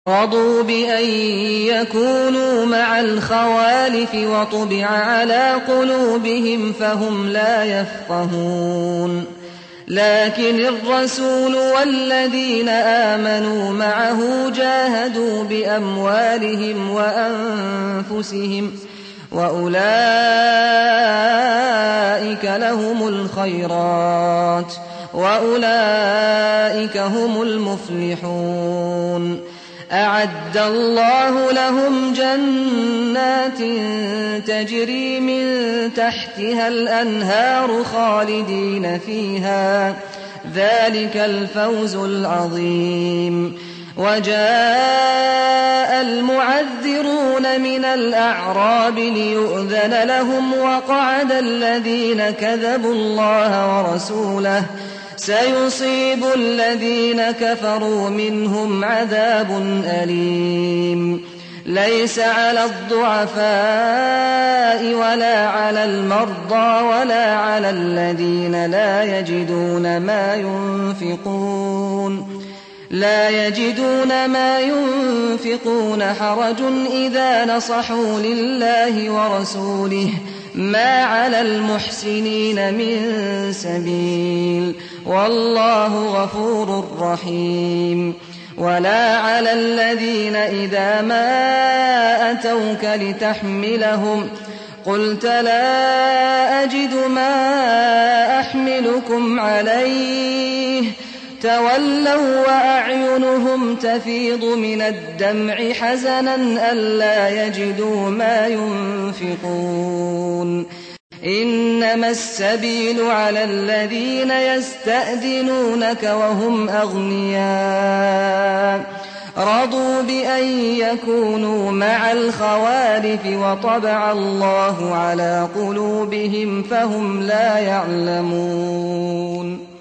رَضُوا بِأَن يَكُونُوا مَعَ الْخَوَالِفِ وَطُبِعَ عَلَىٰ قُلُوبِهِمْ فَهُمْ لَا يَفْقَهُونَ لَٰكِنِ الرَّسُولُ وَالَّذِينَ آمَنُوا مَعَهُ جَاهَدُوا بِأَمْوَالِهِمْ وَأَنفُسِهِمْ وَأُولَٰئِكَ لَهُمُ الْخَيْرَاتُ وَأُولَٰئِكَ هُمُ الْمُفْلِحُونَ أَعَدَّ اللَّهُ لَهُمْ جَنَّاتٍ تَجْرِي مِن تَحْتِهَا الْأَنْهَارُ خَالِدِينَ فِيهَا ۚ ذَٰلِكَ الْفَوْزُ الْعَظِيمُ وَجَاءَ الْمُعَذِّرُونَ مِنَ الْأَعْرَابِ لِيُؤْذَنَ لَهُمْ وَقَعَدَ الَّذِينَ كَذَبُوا اللَّهَ وَرَسُولَهُ ۚ سَيُصِيبُ الَّذِينَ كَفَرُوا مِنْهُمْ عَذَابٌ أَلِيمٌ لَيْسَ عَلَى الضُّعَفَاءِ وَلَا عَلَى الْمَرْضَىٰ وَلَا عَلَى الَّذِينَ لا يجدون ما ينفقون حرج إذا نصحوا لله ورسوله ۚ ما على المحسنين من سبيل والله غفور رحيم ولا على الذين إذا ما أتوك لتحملهم قلت لا أجد ما أحملكم عليه تولوا وأعينهم تفيض من الدمع حزنا ألا يجدوا ما ينفقون إنما السبيل على الذين يستأذنونك وهم أغنياء رضوا بأن يكونوا مع الخوالف وطبع الله على قلوبهم فهم لا يعلمون